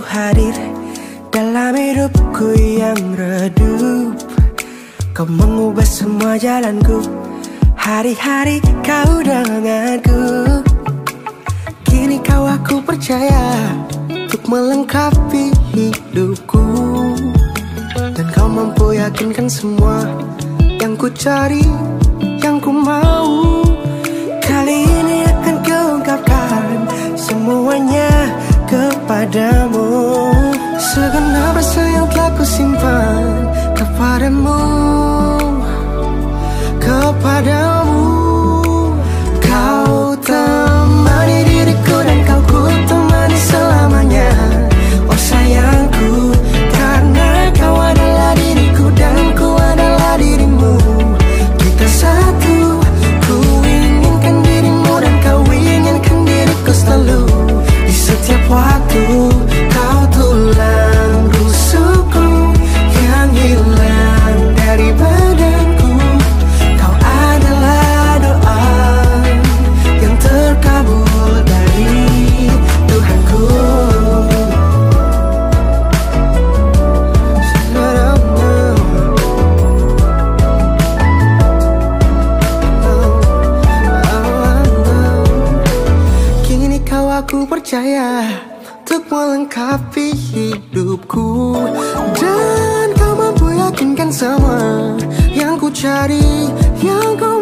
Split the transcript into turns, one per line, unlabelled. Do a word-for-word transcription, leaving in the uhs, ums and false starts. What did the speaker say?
Kau hadir dalam hidupku yang redup. Kau mengubah semua jalanku, hari-hari kau denganku. Kini kau aku percaya untuk melengkapi hidupku. Dan kau mampu yakinkan semua yang ku cari, yang ku mau. Kali ini akan kuungkapkan semuanya kepadamu. Segenap rasa yang telah ku simpan kepadamu, kepadamu. Kau temani diriku dan kau ku temani selamanya. Oh sayangku, karena kau adalah diriku dan ku adalah dirimu. Kita satu, ku inginkan dirimu dan kau inginkan diriku selalu. Di setiap waktu kau tulang rusukku yang hilang dari badanku. Kau adalah doa yang terkabul dari Tuhanku. Kini kau aku percaya untuk melengkapi hidupku. Dan kau mampu yakinkan semua yang ku cari, yang ku